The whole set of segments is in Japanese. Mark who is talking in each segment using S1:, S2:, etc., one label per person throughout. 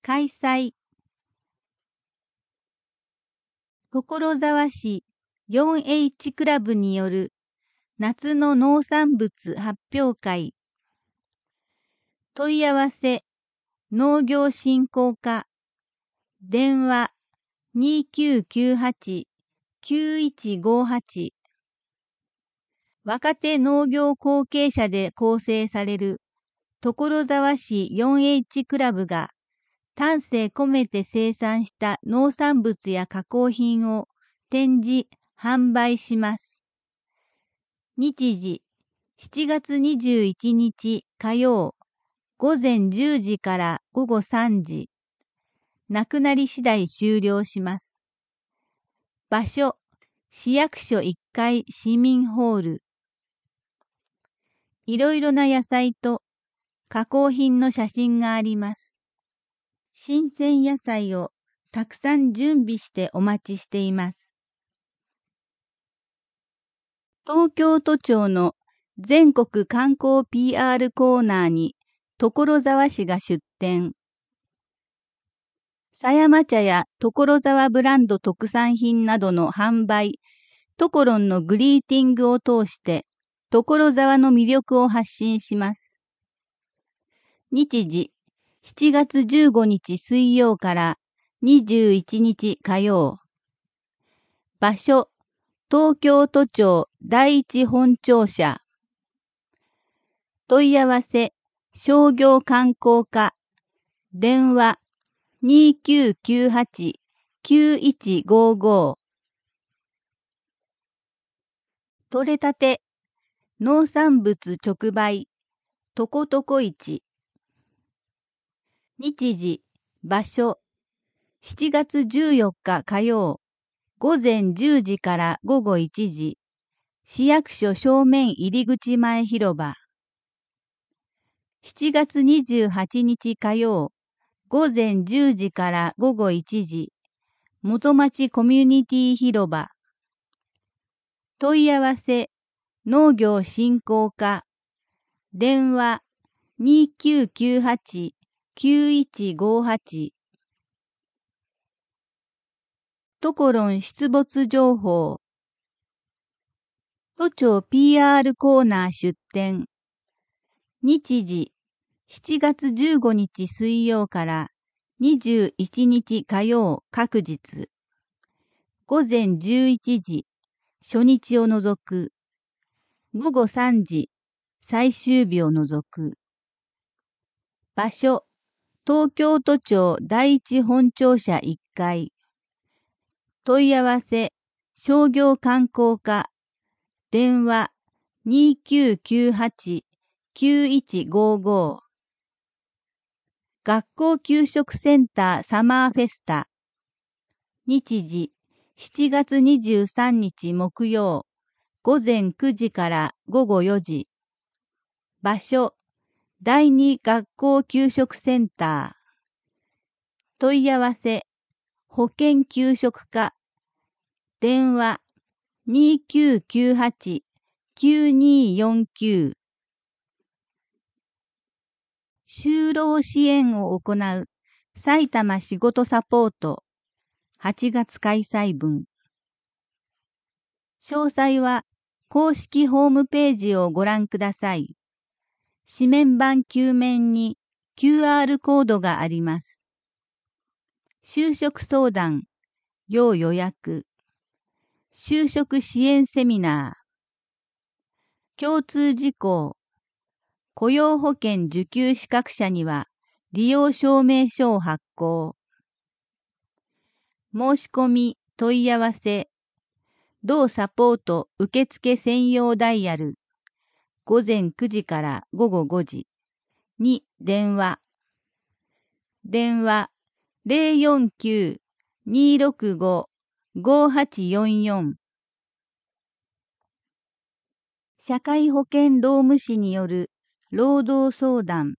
S1: 開催。所沢市 4H クラブによる夏の農産物発表会。問い合わせ、農業振興課、電話2998-9158。若手農業後継者で構成される所沢市 4H クラブが丹精込めて生産した農産物や加工品を展示、販売します。日時、7月21日火曜、午前10時から午後3時。なくなり次第終了します。場所、市役所1階市民ホール。いろいろな野菜と加工品の写真があります。新鮮野菜をたくさん準備してお待ちしています。東京都庁の全国観光 PR コーナーに所沢市が出展。狭山茶や所沢ブランド特産品などの販売、トコロンのグリーティングを通して所沢の魅力を発信します。日時、7月15日水曜から21日火曜。場所、東京都庁第一本庁舎。問い合わせ、商業観光課。電話、2998-9155。取れたて、農産物直売、とことこ市。日時、場所、7月14日火曜、午前10時から午後1時、市役所正面入り口前広場。7月28日火曜、午前10時から午後1時、元町コミュニティ広場。問い合わせ、農業振興課。電話、2998-9158。トコロン出没情報。都庁 PR コーナー出展。日時、7月15日水曜から21日火曜各日。午前11時、初日を除く。午後3時、最終日を除く。場所、東京都庁第一本庁舎1階。問い合わせ、商業観光課。電話、2998-9155。学校給食センターサマーフェスタ。日時、7月23日木曜、午前9時から午後4時。場所、第二学校給食センター。問い合わせ、保健給食課。電話、2998-9249。就労支援を行う埼玉仕事サポート8月開催分。詳細は公式ホームページをご覧ください。紙面板9面に QR コードがあります。就職相談、要予約。就職支援セミナー。共通事項。雇用保険受給資格者には利用証明書を発行。申し込み、問い合わせ。同サポート受付専用ダイヤル。午前9時から午後5時。に電話。電話049-265-5844。社会保険労務士による労働相談。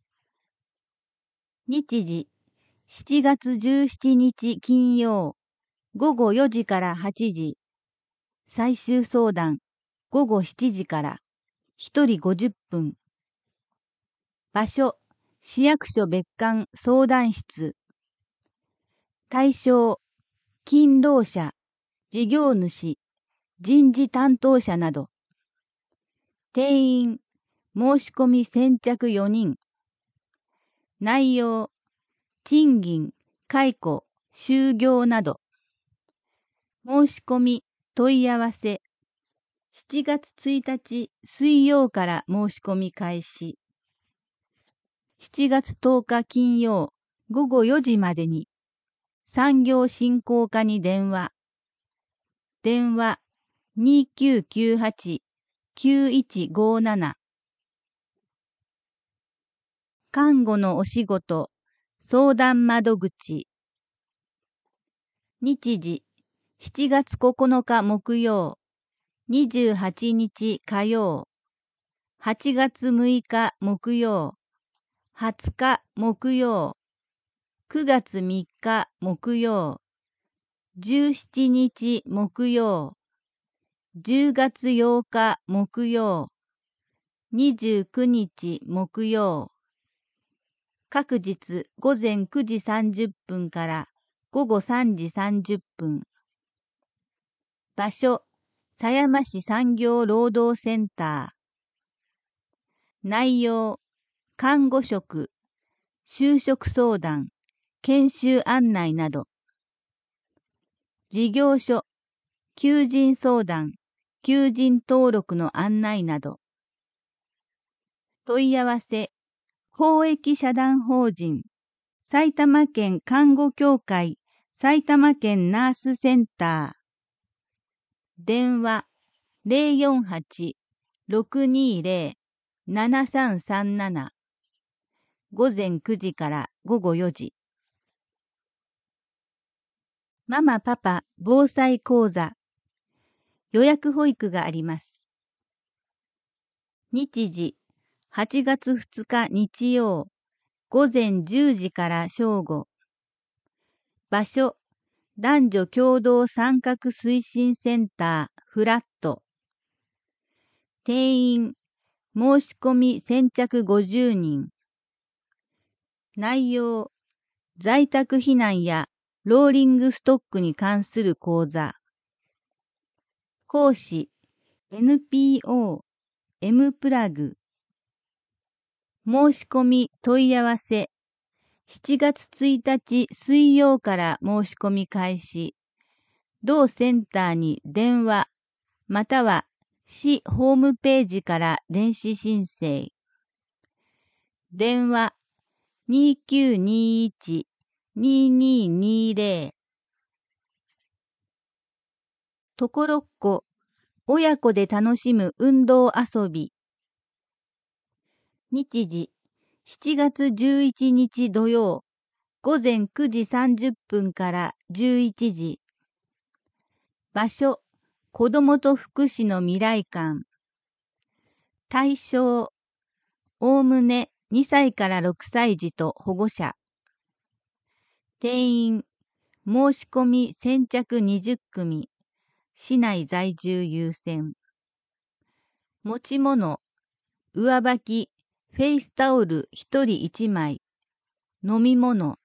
S1: 日時、7月17日金曜、午後4時から8時。最終相談、午後7時から、1人50分。場所、 市役所別館相談室。対象、勤労者、事業主、人事担当者など。定員、申し込み先着4人。内容、賃金、解雇、就業など。申し込み、問い合わせ。7月1日水曜から申し込み開始。7月10日金曜午後4時までに。産業振興課に電話。電話2998-9157。看護のお仕事、相談窓口。日時、7月9日木曜、28日火曜、8月6日木曜、20日木曜、9月3日木曜、17日木曜、10月8日木曜、29日木曜。各日午前9時30分から午後3時30分。場所、狭山市産業労働センター。内容、看護職、就職相談、研修案内など。事業所、求人相談、求人登録の案内など。問い合わせ、公益社団法人、埼玉県看護協会、埼玉県ナースセンター。電話、048-620-7337。午前9時から午後4時。ママパパ防災講座。予約保育があります。日時、8月2日日曜、午前10時から正午。場所、男女共同参画推進センターフラット。定員、申し込み先着50人。内容、在宅避難やローリングストックに関する講座。講師、NPO、M プラグ。申し込み問い合わせ。7月1日水曜から申し込み開始。同センターに電話、または市ホームページから電子申請。電話2921-2220。ところっこ、親子で楽しむ運動遊び。日時、7月11日土曜、午前9時30分から11時。場所、子どもと福祉の未来館。対象、おおむね2歳から6歳児と保護者。定員、申し込み先着20組。市内在住優先。持ち物、上履き、フェイスタオル1人1枚。飲み物。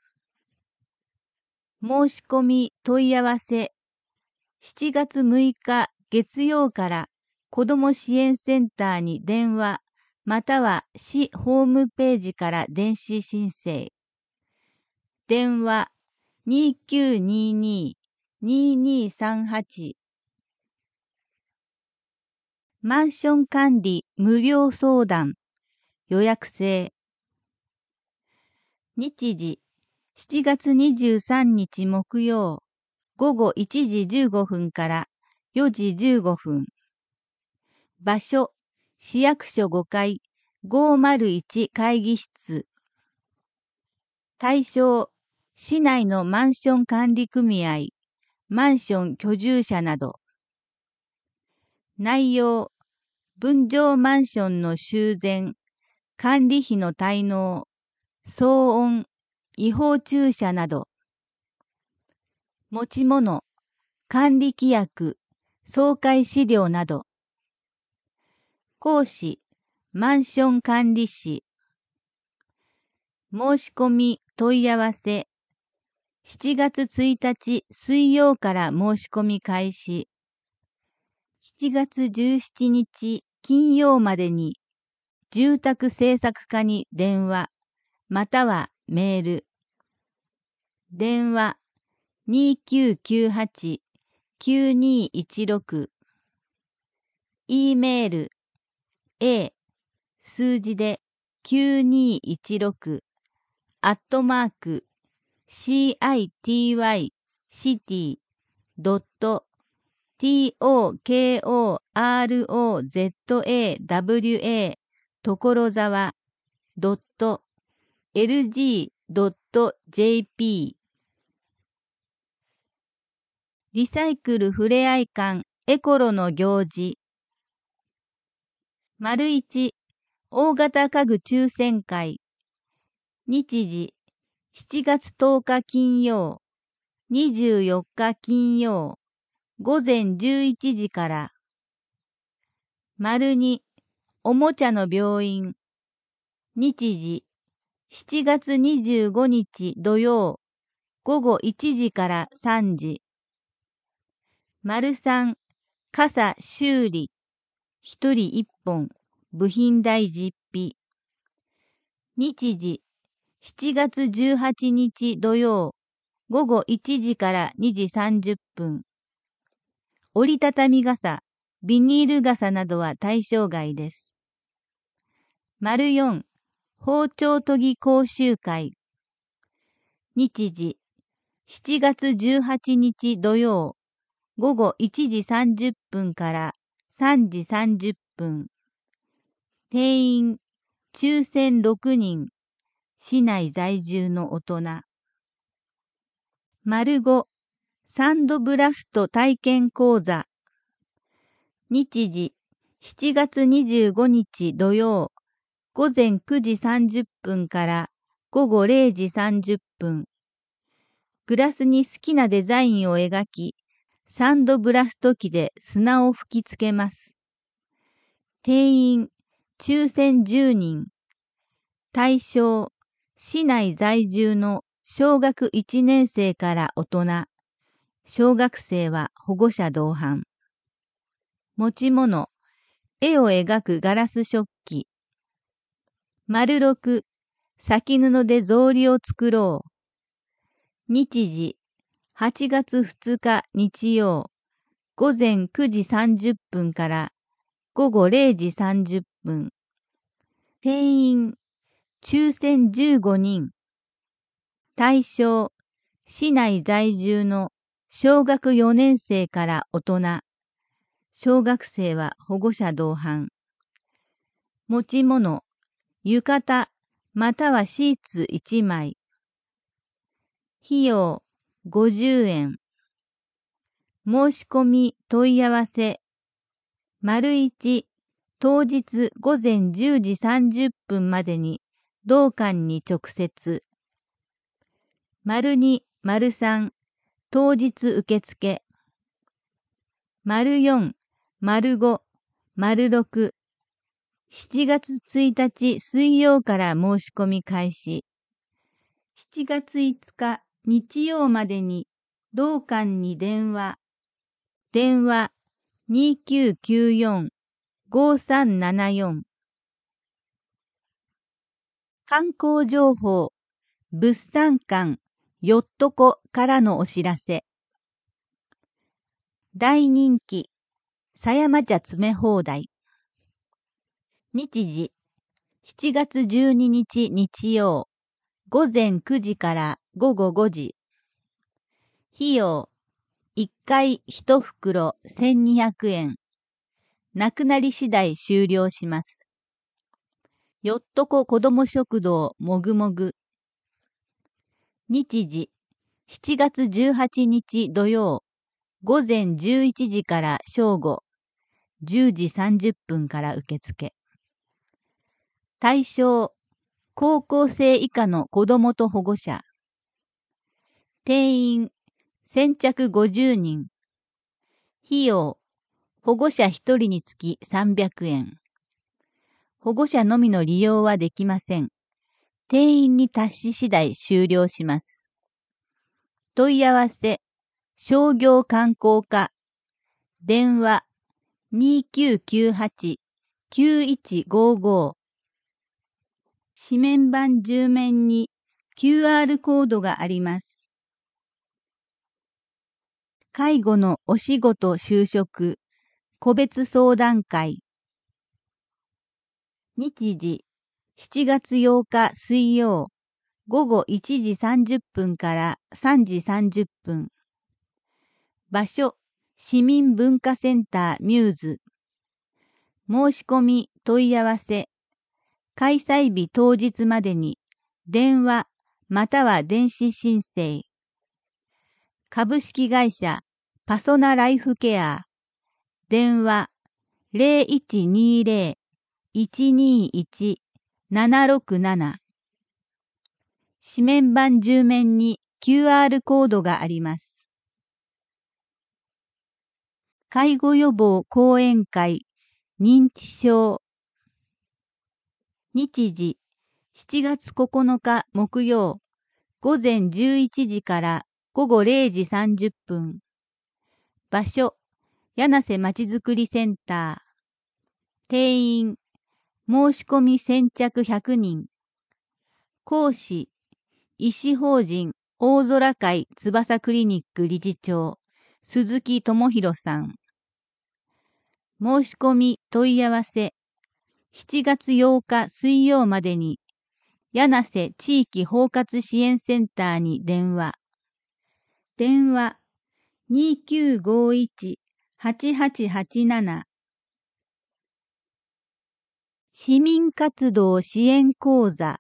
S1: 申し込み問い合わせ。7月6日月曜から子ども支援センターに電話、または市ホームページから電子申請。電話2922-2238。マンション管理無料相談。予約制。日時、7月23日木曜、午後1時15分から4時15分。場所、市役所5階501会議室。対象、市内のマンション管理組合、マンション居住者など。内容、分譲マンションの修繕、管理費の滞納、騒音、違法駐車など。持ち物、管理規約、総会資料など。講師、マンション管理士。 申し込み問い合わせ。7月1日水曜から申し込み開始。7月17日金曜までに住宅政策課に電話、またはメール。電話2998-9216。E メール A 数字で9216@city.tokorozawa. 所沢 .lg.jp。 リサイクルふれあい館エコロの行事。1大型家具抽選会。日時7月10日金曜、24日金曜、午前11時から。2おもちゃの病院。日時7月25日土曜、午後1時から3時。3傘修理。1人1本、部品代実費。日時7月18日土曜、午後1時から2時30分。折りたたみ傘、ビニール傘などは対象外です。4包丁研ぎ講習会。日時7月18日土曜、午後1時30分から3時30分。定員抽選6人。市内在住の大人。5サンドブラスト体験講座。日時7月25日土曜、午前9時30分から午後0時30分。グラスに好きなデザインを描き、サンドブラスト機で砂を吹きつけます。定員抽選10人。対象市内在住の小学1年生から大人。小学生は保護者同伴。持ち物、絵を描くガラス食器。6先布で草履を作ろう。日時8月2日日曜、午前9時30分から午後0時30分。定員抽選15人。対象市内在住の小学4年生から大人。小学生は保護者同伴。持ち物、浴衣またはシーツ1枚。費用50円。申し込み問い合わせ。1当日午前10時30分までに同館に直接。2、3当日受付。4、5、6 7月1日水曜から申し込み開始。7月5日日曜までに同館に電話。電話2994-5374。観光情報、物産館よっとこからのお知らせ。大人気、狭山茶詰め放題。日時、7月12日日曜、午前9時から午後5時。費用、1回1袋1200円。なくなり次第終了します。よっとこ子ども食堂もぐもぐ。日時、7月18日土曜、午前11時から正午、10時30分から受付。対象、高校生以下の子どもと保護者。定員、先着50人。費用、保護者1人につき300円。保護者のみの利用はできません。 定員に達し次第終了します。問い合わせ、商業観光課、電話2998-9155。紙面板10面に QR コードがあります。介護のお仕事就職、個別相談会。日時、7月8日水曜、午後1時30分から3時30分。場所、市民文化センターミューズ。申し込み問い合わせ。開催日当日までに電話または電子申請。株式会社パソナライフケア。電話 0120-121-767。紙面板10面に QR コードがあります。介護予防講演会認知症。日時、7月9日木曜、午前11時から午後0時30分。場所、柳瀬まちづくりセンター。定員、申し込み先着100人。講師、医師法人大空会翼クリニック理事長、鈴木智弘さん。申し込み問い合わせ、7月8日水曜までに、柳瀬地域包括支援センターに電話。電話2951-8887。市民活動支援講座。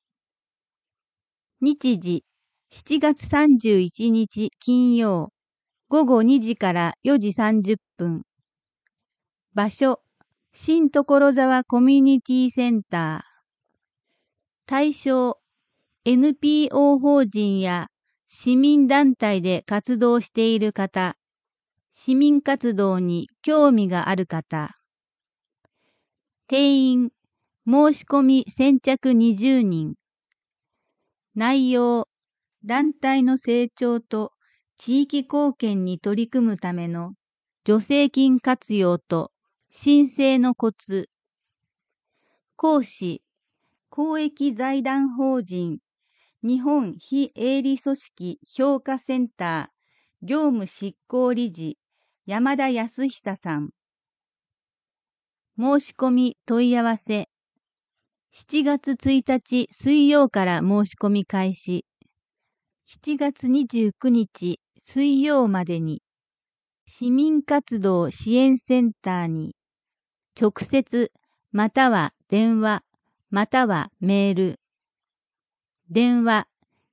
S1: 日時、7月31日金曜、午後2時から4時30分。場所、新所沢コミュニティセンター。対象、NPO 法人や市民団体で活動している方、市民活動に興味がある方。定員、申し込み先着20人。内容、団体の成長と地域貢献に取り組むための助成金活用と申請のコツ。講師、公益財団法人日本非営利組織評価センター業務執行理事山田康久さん。申し込み問い合わせ。7月1日水曜から申し込み開始。7月29日水曜までに、市民活動支援センターに、直接または電話またはメール。電話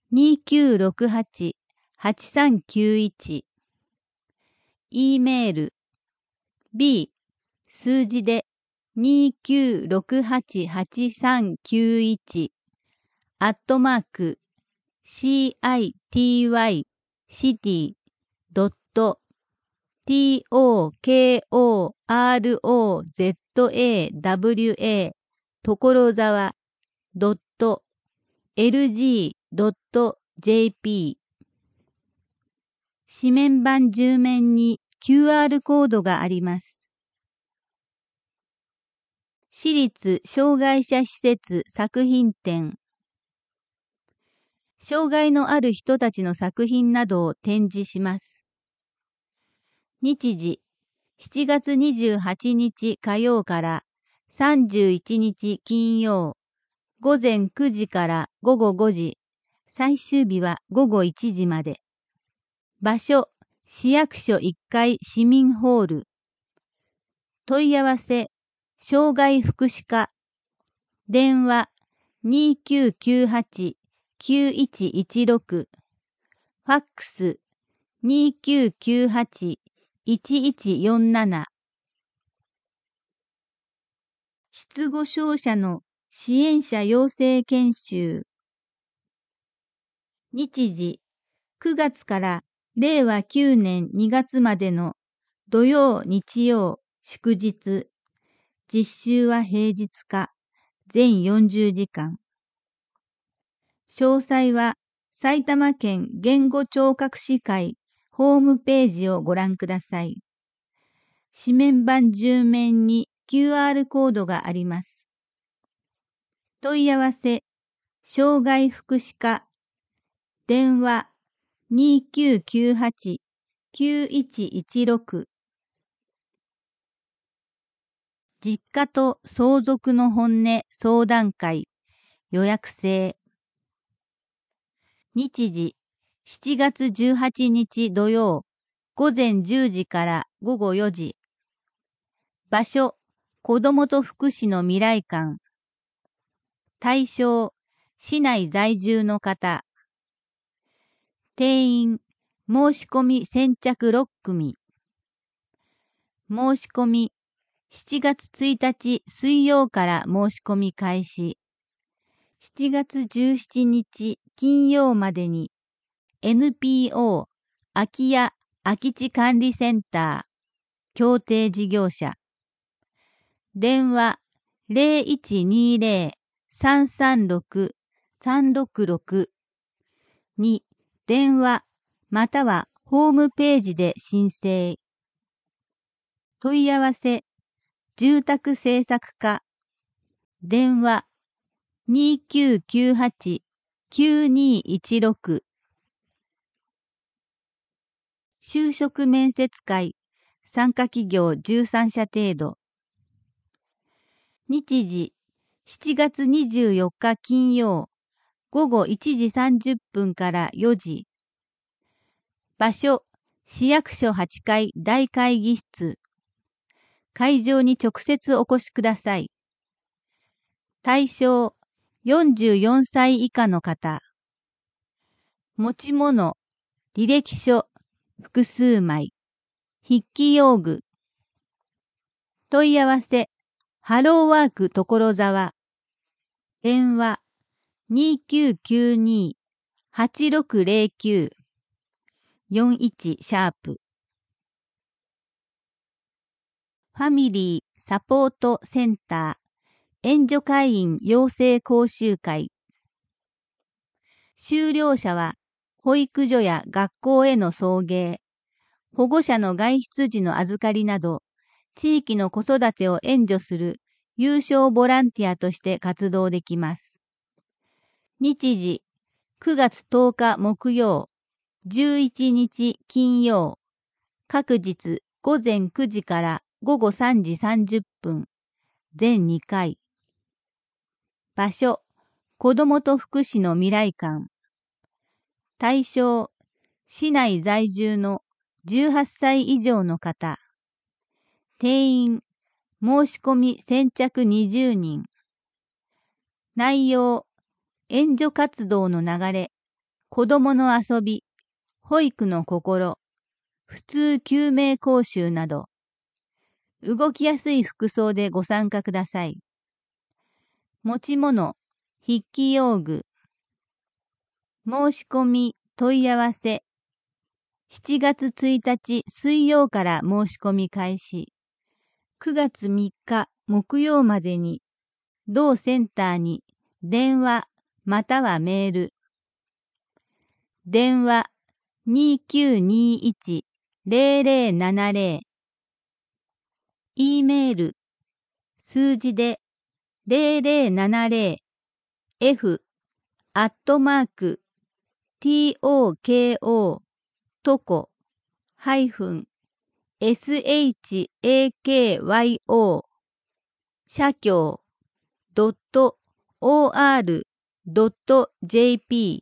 S1: 2968-8391。E メール B 数字で2968-8391city.tokorozawa所沢 .lg.jp 紙面板10面に QR コードがあります。私立障害者施設作品展。障害のある人たちの作品などを展示します。日時、7月28日火曜から31日金曜、午前9時から午後5時、最終日は午後1時まで。場所、市役所1階市民ホール。問い合わせ、障害福祉課。電話、2998-9116。ファックス、2998-1147。失語症者の支援者養成研修。日時、9月から令和9年2月までの土曜日曜祝日。実習は平日か、全40時間。 詳細は埼玉県言語聴覚士会ホームページをご覧ください。紙面板10面に QR コードがあります。問い合わせ、障害福祉課、電話2998-9116。実家と相続の本音相談会予約制。日時7月18日土曜午前10時から午後4時。場所、子どもと福祉の未来館。対象、市内在住の方。定員、申し込み先着6組。申し込み、7月1日水曜から申し込み開始。7月17日金曜までに NPO 空き家空き地管理センター協定事業者電話 0120-336-366 に電話またはホームページで申請。問い合わせ住宅政策課電話2998-9216就職面接会参加企業13社程度日時7月24日金曜午後1時30分から4時場所市役所8階大会議室会場に直接お越しください。対象44歳以下の方。持ち物、履歴書、複数枚。筆記用具。問い合わせ、ハローワーク所沢。電話2992-8609-41#。ファミリーサポートセンター援助会員養成講習会。修了者は保育所や学校への送迎、保護者の外出時の預かりなど、地域の子育てを援助する有償ボランティアとして活動できます。日時9月10日木曜、11日金曜、各日午前9時から午後3時30分、全2回。場所、子どもと福祉の未来館。対象、市内在住の18歳以上の方。定員、申し込み先着20人。内容、援助活動の流れ、子どもの遊び、保育の心、普通救命講習など。動きやすい服装でご参加ください。持ち物、筆記用具。申し込み、問い合わせ。7月1日水曜から申し込み開始。9月3日木曜までに、同センターに電話またはメール。電話2921-0070。E メール、数字で0070 f@toko toko-shakyo 社協 .or.jp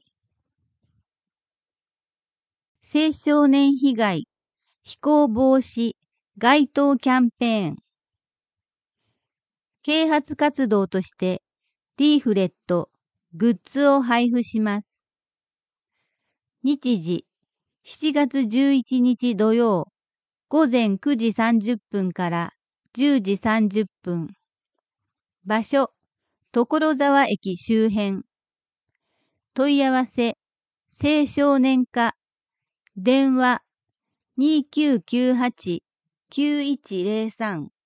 S1: 青少年被害非行防止街頭キャンペーン啓発活動としてリーフレット、グッズを配布します。日時7月11日土曜午前9時30分から10時30分。場所、所沢駅周辺。問い合わせ、青少年課。電話2998-9103。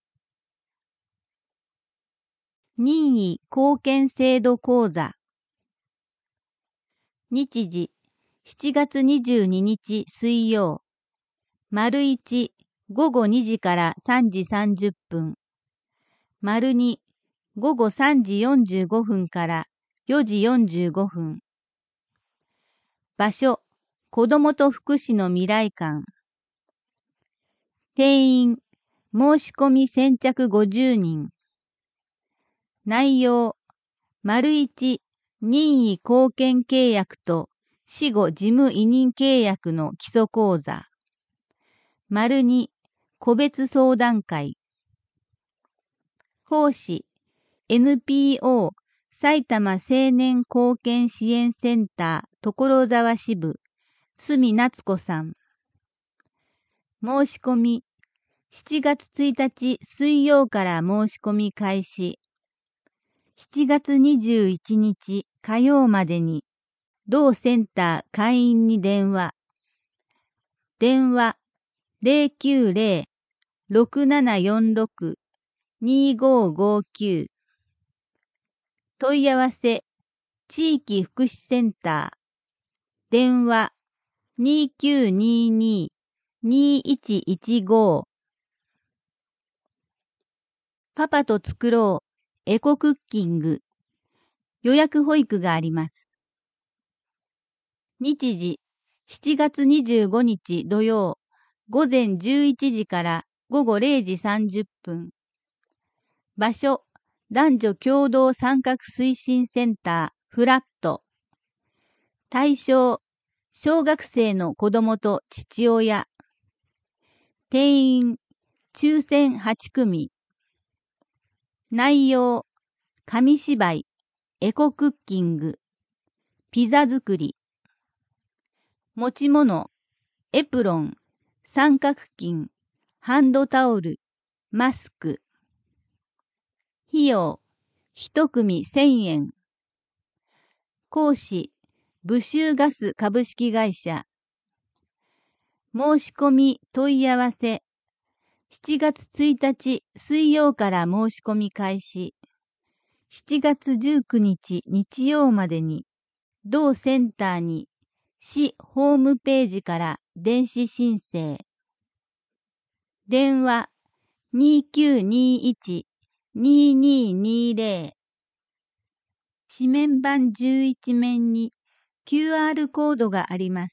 S1: 任意貢献制度講座。 日時、7月22日水曜。丸1、午後2時から3時30分。丸2、午後3時45分から4時45分。場所、子どもと福祉の未来館。定員、申し込み先着50人。内容、丸1、任意貢献契約と死後事務委任契約の基礎講座。丸2、個別相談会。講師、NPO 埼玉青年貢献支援センター所沢支部、角夏子さん。申し込み、7月1日水曜から申し込み開始。7月21日火曜までに、同センター会員に電話。電話090-6746-2559。問い合わせ、地域福祉センター。電話2922-2115。パパと作ろうエコクッキング。予約保育があります。日時、7月25日土曜、午前11時から午後0時30分。場所、男女共同参画推進センター、フラット。対象、小学生の子供と父親。定員、抽選8組。内容、紙芝居、エコクッキング、ピザ作り。持ち物、エプロン、三角巾、ハンドタオル、マスク。費用、一組1000円。講師、ブシューガス株式会社。申し込み問い合わせ。7月1日水曜から申し込み開始。7月19日日曜までに、同センターに市ホームページから電子申請。電話2921-2220。紙面板11面に QR コードがあります。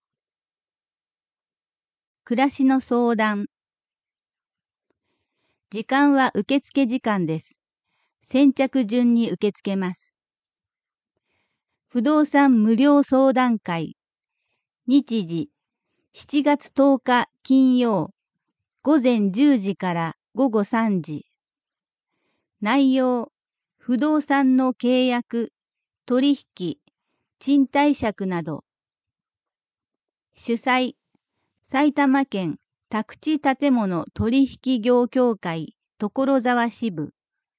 S1: 暮らしの相談。時間は受付時間です。先着順に受け付けます。不動産無料相談会。日時、7月10日金曜、午前10時から午後3時。内容、不動産の契約、取引、賃貸借など。主催、埼玉県宅地建物取引業協会所沢支部。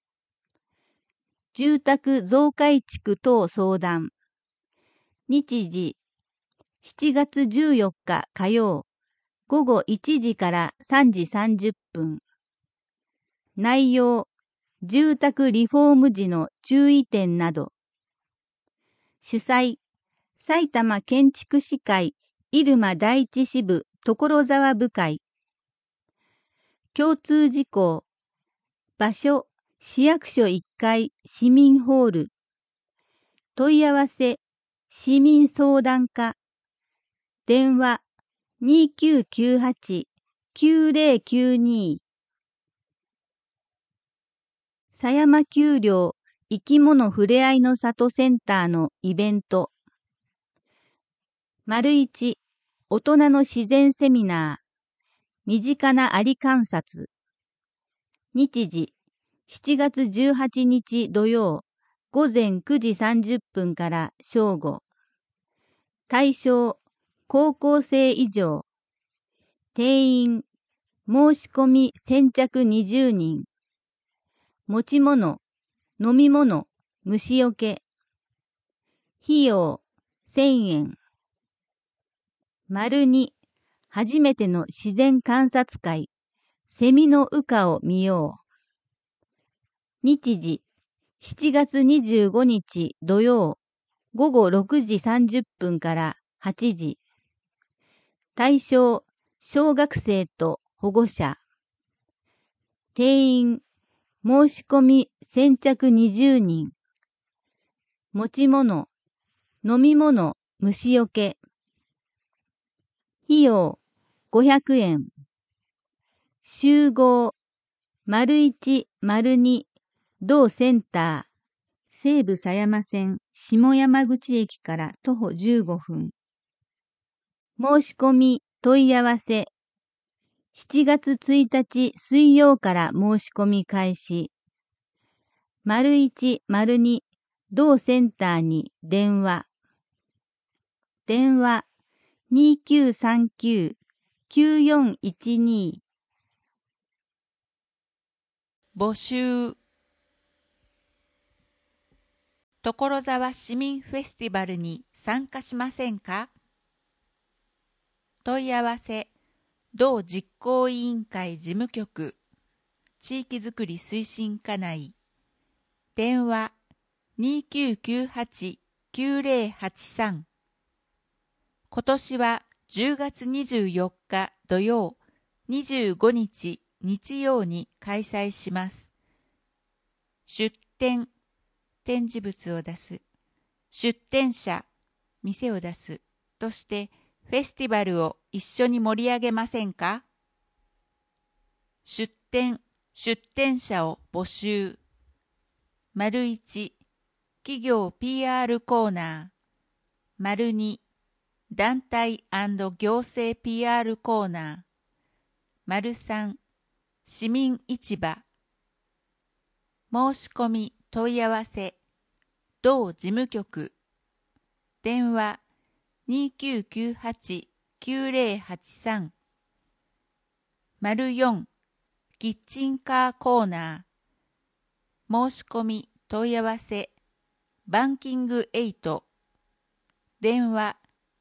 S1: 住宅増改築等相談。日時、7月14日火曜、午後1時から3時30分。内容、住宅リフォーム時の注意点など。主催、埼玉建築士会入間第一支部所沢部会。共通事項。場所、市役所1階市民ホール。問い合わせ、市民相談課。電話、2998-9092。狭山丘陵生き物ふれあいの里センターのイベント。丸1、大人の自然セミナー。身近なアリ観察。日時、7月18日土曜、午前9時30分から正午。対象、高校生以上。定員、申し込み先着20人。持ち物、飲み物、虫よけ。費用、1000円。丸2、初めての自然観察会、セミの羽化を見よう。日時、7月25日土曜、 午後6時30分から8時。対象、小学生と保護者。定員、申し込み先着20人。持ち物、飲み物、虫よけ。費用、500円。集合、01、02、同センター。西武狭山線下山口駅から徒歩15分。申し込み問い合わせ。7月1日水曜から申し込み開始。01、02、同センターに電話。電話2939-9412。
S2: 募集。所沢市民フェスティバルに参加しませんか？問い合わせ、同実行委員会事務局、地域づくり推進課内。電話2998-9083。今年は10月24日土曜、25日日曜に開催します。出店、展示物を出す。出店者、店を出す。としてフェスティバルを一緒に盛り上げませんか？出店者を募集。1、企業 PR コーナー。2、団体&行政 PR コーナー。3、市民市場。申し込み問い合わせ。同事務局。電話2998-9083。4、キッチンカーコーナー。申し込み問い合わせ。バンキング8。電話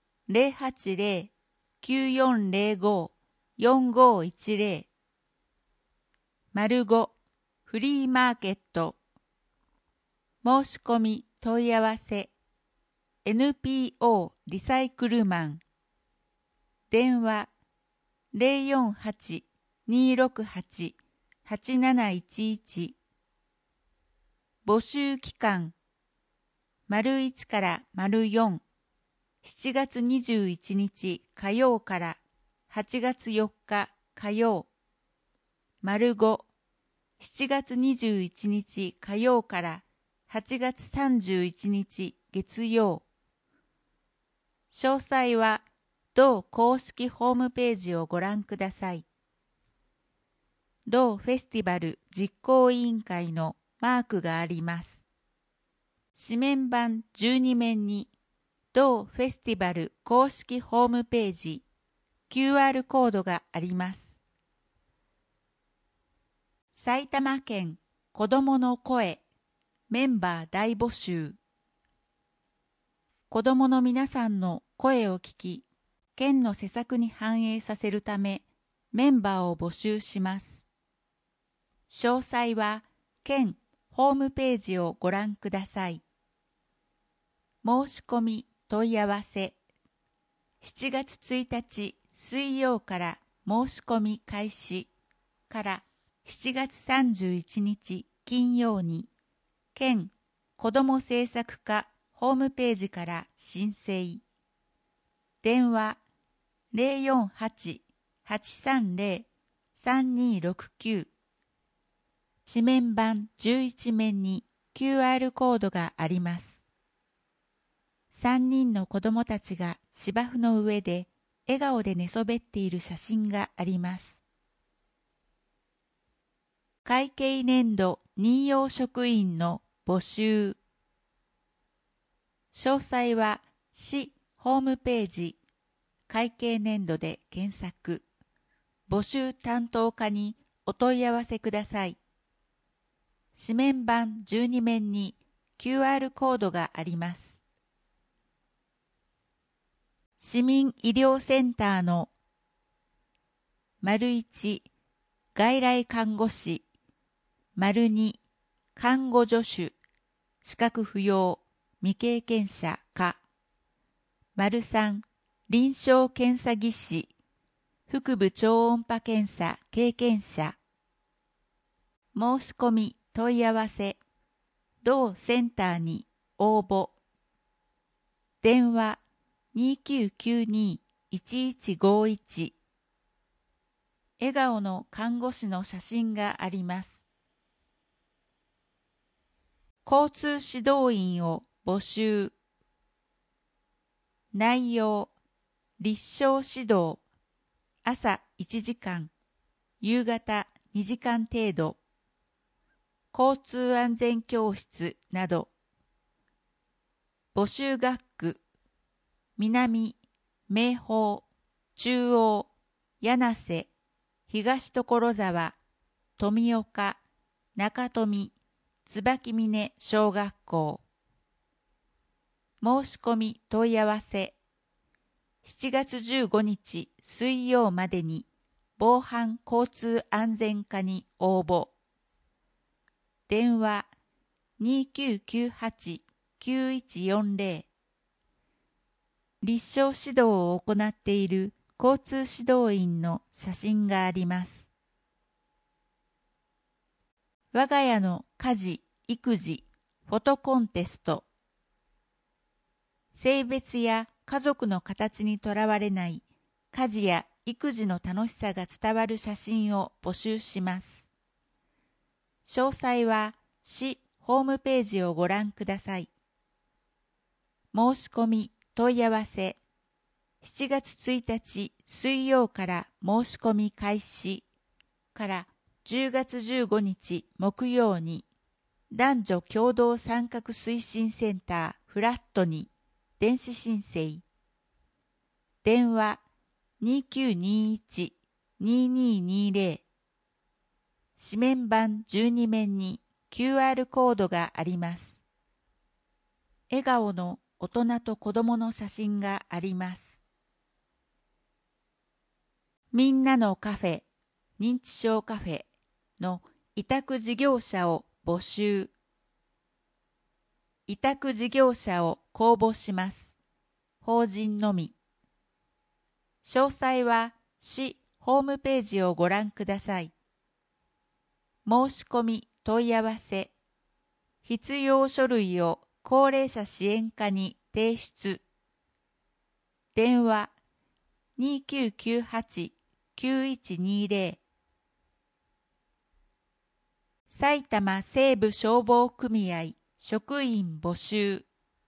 S2: 080-9405-4510。5、フリーマーケット。申し込み問い合わせ。NPO リサイクルマン。電話048-268-8711。募集期間01から04、7月21日火曜から8月4日火曜。5、7月21日火曜から8月31日月曜。詳細は同公式ホームページをご覧ください。同フェスティバル実行委員会のマークがあります。紙面版12面に同フェスティバル公式ホームページ QR コードがあります。埼玉県子どもの声メンバー大募集。子どもの皆さんの声を聞き、県の施策に反映させるため、メンバーを募集します。詳細は、県ホームページをご覧ください。申し込み問い合わせ。7月1日水曜から申し込み開始から7月31日金曜に、県子ども政策課ホームページから申請。電話048-830-3269。紙面版11面に QR コードがあります。3人の子どもたちが芝生の上で笑顔で寝そべっている写真があります。会計年度任用職員の募集。詳細は市ホームページ会計年度で検索。募集担当課にお問い合わせください。紙面版12面に QR コードがあります。市民医療センターの1、外来看護師。2、看護助手、資格不要。 未経験者か。3、臨床検査技師、腹部超音波検査経験者。申し込み問い合わせ、同センターに応募。電話2992-1151。笑顔の看護師の写真があります。交通指導員を募集。内容、立証指導、朝1時間、夕方2時間程度、交通安全教室など。募集学区、南、明豊、中央、柳瀬、東所沢、富岡、中富、椿峰小学校。申し込み問い合わせ。7月15日水曜までに防犯交通安全課に応募。電話2998-9140。立証指導を行っている交通指導員の写真があります。我が家の家事・育児フォトコンテスト。性別や家族の形にとらわれない家事や育児の楽しさが伝わる写真を募集します。詳細は市ホームページをご覧ください。申し込み問い合わせ。7月1日水曜から申し込み開始から10月15日木曜に男女共同参画推進センターフラットに電子申請。電話2921-2220。紙面板12面に QR コードがあります。笑顔の大人と子供の写真があります。みんなのカフェ、認知症カフェの委託事業者を募集。委託事業者を公募します。法人のみ。詳細は市ホームページをご覧ください。申し込み問い合わせ。必要書類を高齢者支援課に提出。電話2998-9120。埼玉西部消防組合職員募集。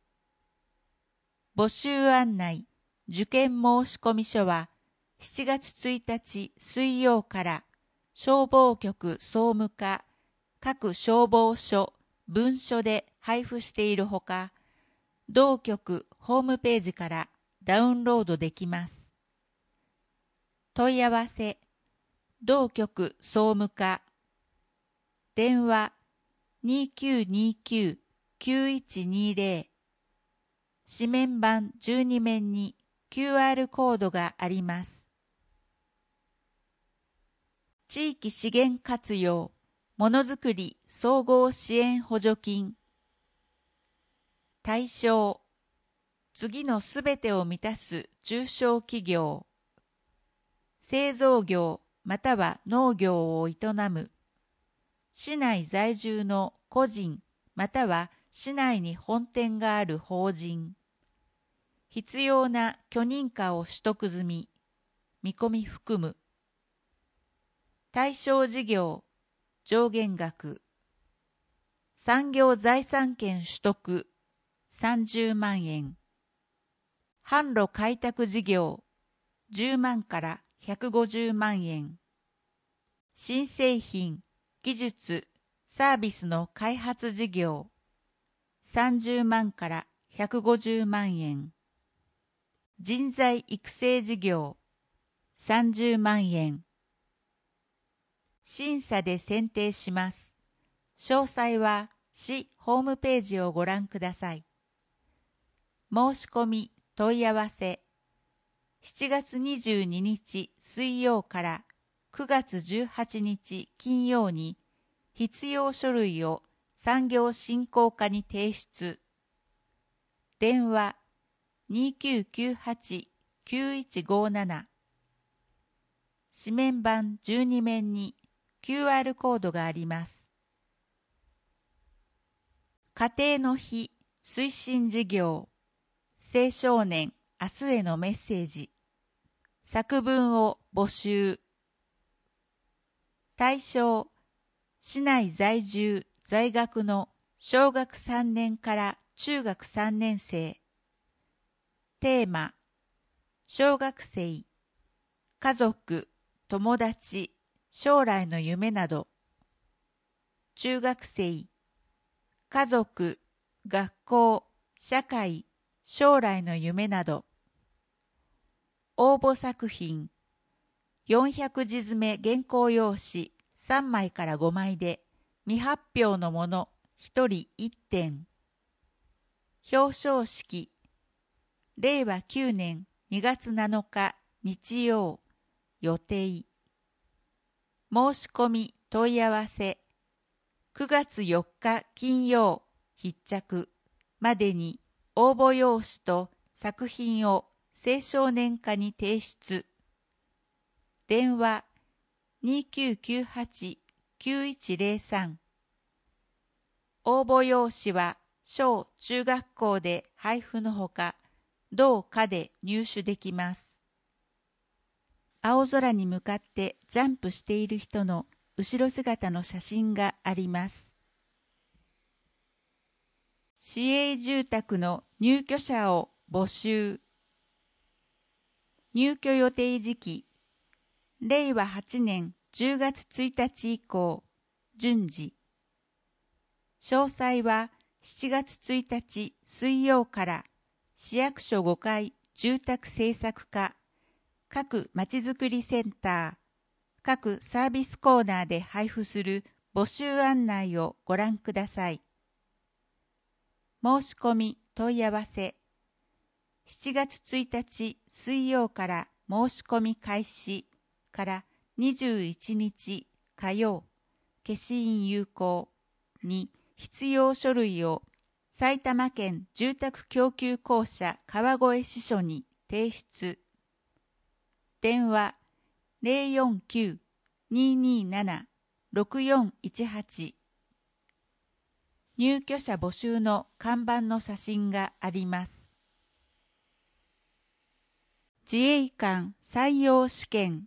S2: 募集案内、受験申込書は7月1日水曜から消防局総務課各消防署分署で配布しているほか、同局ホームページからダウンロードできます。問い合わせ、同局総務課。電話2929-9120。紙面板12面に QR コードがあります。地域資源活用ものづくり総合支援補助金。対象、次のすべてを満たす中小企業。製造業または農業を営む。市内在住の個人または市内に本店がある法人。必要な許認可を取得済み、見込み含む。対象事業、上限額。産業財産権取得、30万円。販路開拓事業、10万から150万円。新製品、技術、サービスの開発事業、30万から150万円。人材育成事業、30万円。審査で選定します。詳細は市ホームページをご覧ください。申し込み問い合わせ。7月22日水曜から9月18日金曜に必要書類を産業振興課に提出。 電話2998-9157。紙面板12面に QR コードがあります。家庭の日推進事業。青少年明日へのメッセージ。作文を募集。対象、市内在住在学の小学3年から中学3年生。テーマ、小学生、家族、友達、将来の夢など。中学生、家族、学校、社会、将来の夢など。応募作品、400字詰め原稿用紙3枚から5枚で、未発表のもの1人1点。表彰式、令和9年2月7日日曜、予定。申し込み問い合わせ、9月4日金曜必着までに応募用紙と作品を青少年課に提出。電話2998-9103。応募用紙は小中学校で配布のほか、同課で入手できます。青空に向かってジャンプしている人の後ろ姿の写真があります。市営住宅の入居者を募集。入居予定時期、令和8年10月1日以降、順次。詳細は7月1日水曜から市役所5階住宅政策課、各まちづくりセンター、各サービスコーナーで配布する募集案内をご覧ください。申し込み問い合わせ。7月1日水曜から申し込み開始から21日火曜、消印有効に必要書類を埼玉県住宅供給公社川越支所に提出。電話049-227-6418。入居者募集の看板の写真があります。自衛官採用試験。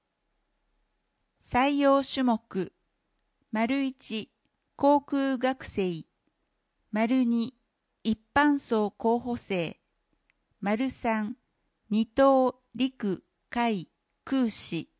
S2: 採用種目、1、航空学生、2、一般層候補生、3、二等陸海空士。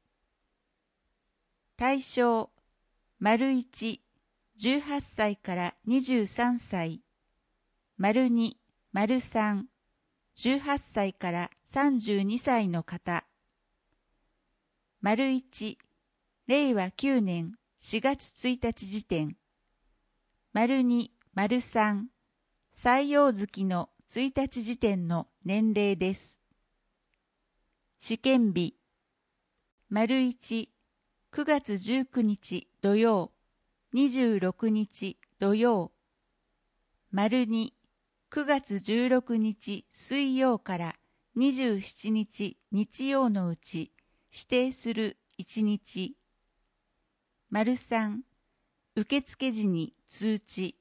S2: 対象、1、18歳から23歳、2、3、18歳から32歳の方。1、令和9年4月1日時点。2、3、採用月の1日時点の年齢です。試験日。1、9月19日土曜、26日土曜。2、9月16日水曜から27日日曜のうち指定する1日。3、受付時に通知。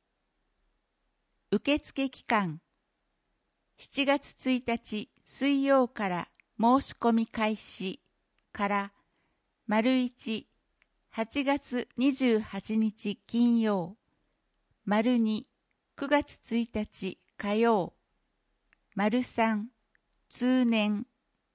S2: 受付期間。7月1日水曜から申し込み開始から1、8月28日金曜。2、9月1日火曜。3、通年。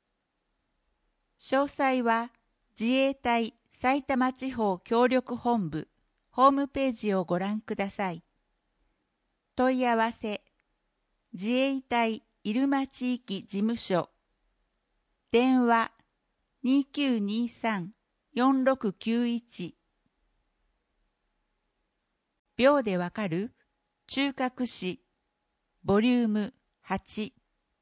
S2: 詳細は自衛隊埼玉地方協力本部ホームページをご覧ください。問い合わせ、自衛隊入間地域事務所。電話2923-4691。秒でわかる中核史ボリューム8。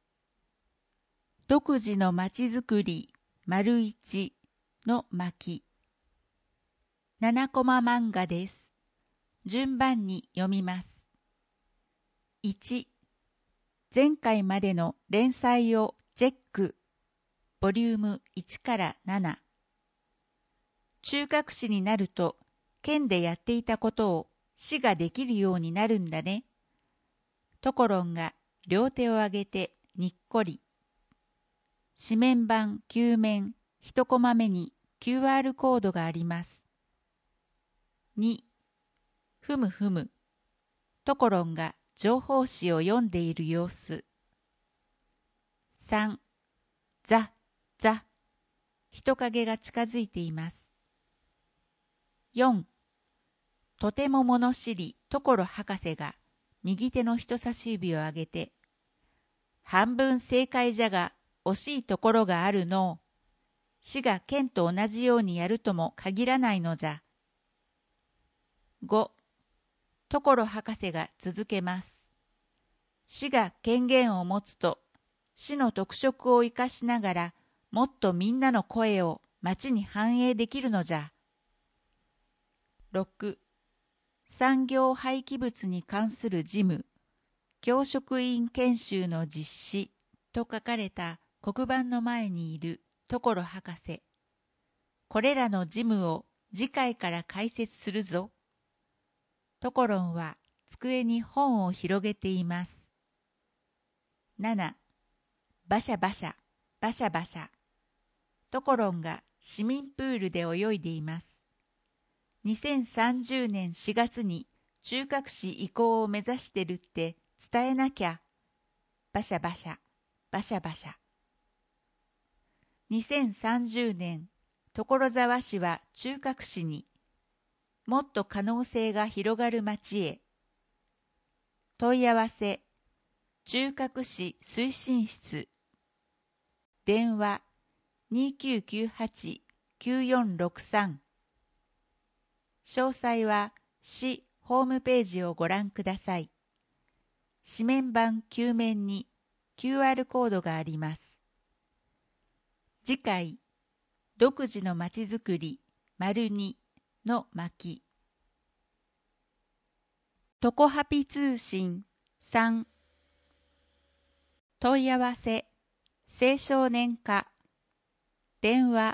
S2: 独自のまちづくり1の巻。7コマ漫画です。順番に読みます。1、 前回までの連載をチェック。ボリューム1から7。中学士になると、県でやっていたことを市ができるようになるんだね。ところんが両手を上げてにっこり。紙面版9面1コマ目に QR コードがあります。2、ふむふむ。ところんが情報誌を読んでいる様子。3、ザ、ザ。人影が近づいています。4、とても物知り所博士が右手の人差し指を上げて、半分正解じゃが惜しいところがあるのう。市が県と同じようにやるとも限らないのじゃ。5、所博士が続けます。市が権限を持つと、市の特色を生かしながら、もっとみんなの声を町に反映できるのじゃ。6、産業廃棄物に関する事務、教職員研修の実施と書かれた黒板の前にいる所博士。これらの事務を次回から解説するぞ。ところんは机に本を広げています。7、バシャバシャ、バシャバシャ。ところんが市民プールで泳いでいます。2030年4月に中核市移行を目指してるって伝えなきゃ。バシャバシャ、バシャバシャ。2030年、所沢市は中核市にもっと可能性が広がる町へ。問い合わせ、中核市推進室。電話、2998-9463。詳細は市ホームページをご覧ください。紙面版9面に QR コードがあります。次回、独自のまちづくり2の巻。トコハピ通信3。問い合わせ、青少年課。電話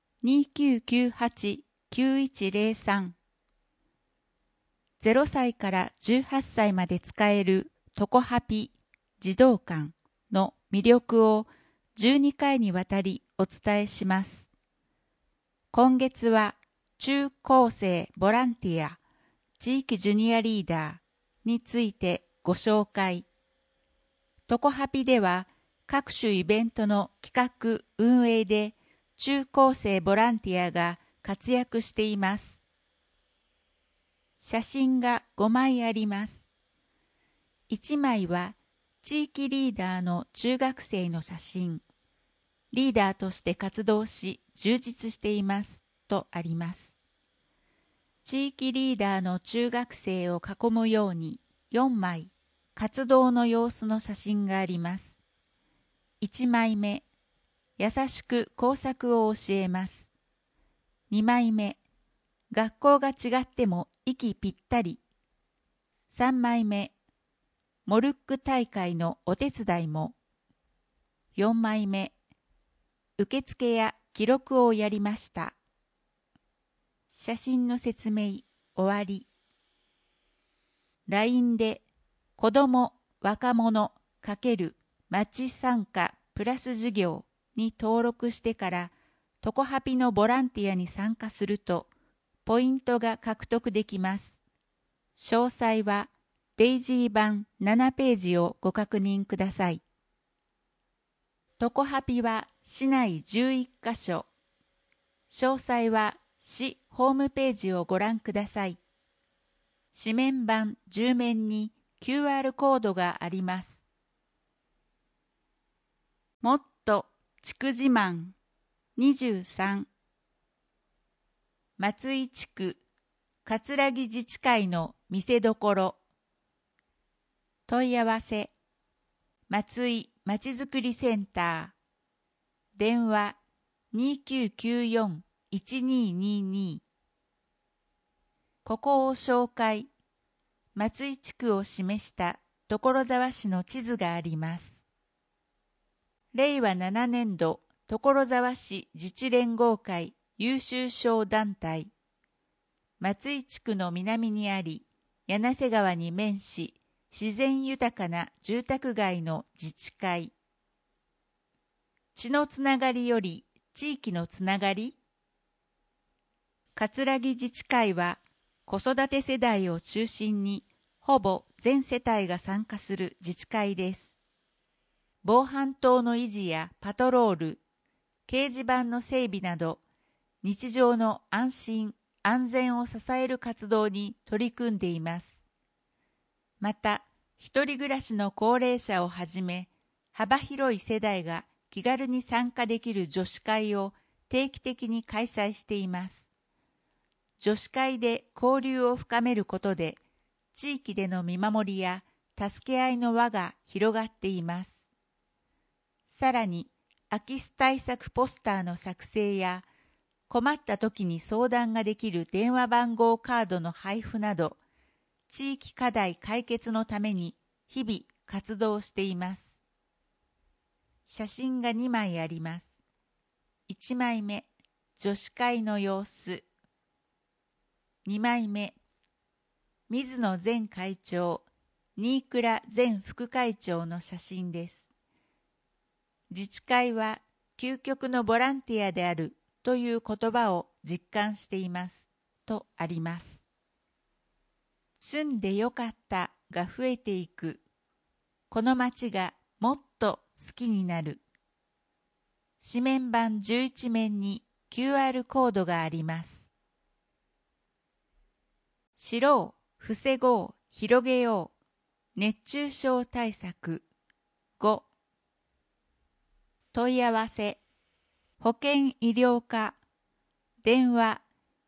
S2: 2998-9103。0歳から18歳まで使えるトコハピ児童館の魅力を12回にわたりお伝えします。今月は中高生ボランティア、地域ジュニアリーダーについてご紹介。トコハピでは各種イベントの企画・運営で中高生ボランティアが活躍しています。写真が5枚あります。1枚は地域リーダーの中学生の写真。リーダーとして活動し充実していますとあります。地域リーダーの中学生を囲むように4枚活動の様子の写真があります。1枚目、優しく工作を教えます。2枚目、学校が違っても息ぴったり。3枚目、モルック大会のお手伝いも。4枚目、受付や記録をやりました。写真の説明終わり。LINE で子ども・若者×町参加プラス事業に登録してからトコハピのボランティアに参加するとポイントが獲得できます。詳細はデイジー版7ページをご確認ください。トコハピは市内11カ所。詳細は市ホームページをご覧ください。紙面版10面に QR コードがあります。もっと地区自慢23。松井地区葛城自治会の見せどころ。問い合わせ、松井まちづくりセンター。電話2994-1222。ここを紹介。松井地区を示した所沢市の地図があります。令和7年度所沢市自治連合会優秀賞団体、松井地区の南にあり、柳瀬川に面し、自然豊かな住宅街の自治会。血のつながりより地域のつながり。葛城自治会は子育て世代を中心にほぼ全世帯が参加する自治会です。防犯灯の維持やパトロール、掲示板の整備など、日常の安心・安全を支える活動に取り組んでいます。また、一人暮らしの高齢者をはじめ、幅広い世代が気軽に参加できる女子会を定期的に開催しています。女子会で交流を深めることで、地域での見守りや助け合いの輪が広がっています。さらに、空き巣対策ポスターの作成や、困った時に相談ができる電話番号カードの配布など、地域課題解決のために日々活動しています。写真が2枚あります。1枚目、女子会の様子。2枚目、水野前会長、新倉前副会長の写真です。自治会は究極のボランティアであるという言葉を実感していますとあります。住んでよかったが増えていく。この街がもっと好きになる。紙面版11面に QR コードがあります。知ろう、防ごう、広げよう。熱中症対策。5。問い合わせ。保健医療課。電話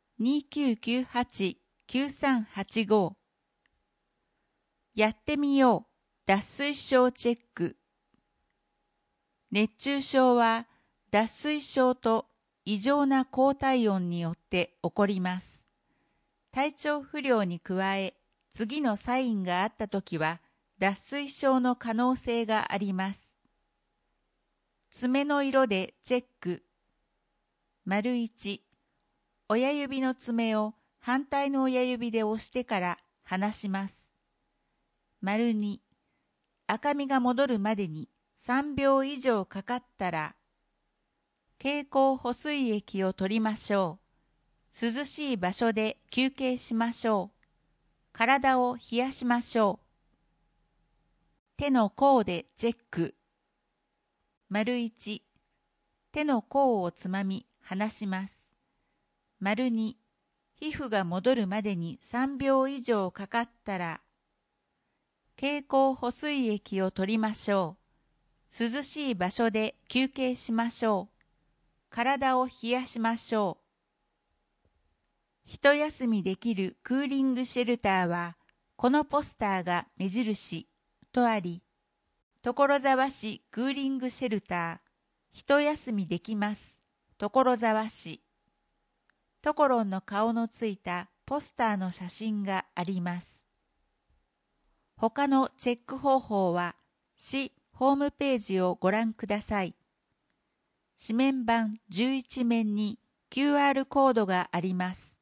S2: 2998-9385。やってみよう。脱水症チェック。熱中症は脱水症と異常な高体温によって起こります。体調不良に加え、次のサインがあったときは脱水症の可能性があります。爪の色でチェック。1、親指の爪を反対の親指で押してから離します。2、赤みが戻るまでに3秒以上かかったら、経口補水液を取りましょう。涼しい場所で休憩しましょう。体を冷やしましょう。手の甲でチェック。1、手の甲をつまみ離します。2、皮膚が戻るまでに3秒以上かかったら、経口補水液を取りましょう。涼しい場所で休憩しましょう。体を冷やしましょう。一休みできるクーリングシェルターは、このポスターが目印とあり、所沢市クーリングシェルター、一休みできます。所沢市。トコロンの顔のついたポスターの写真があります。他のチェック方法は、市ホームページをご覧ください。紙面版11面に QR コードがあります。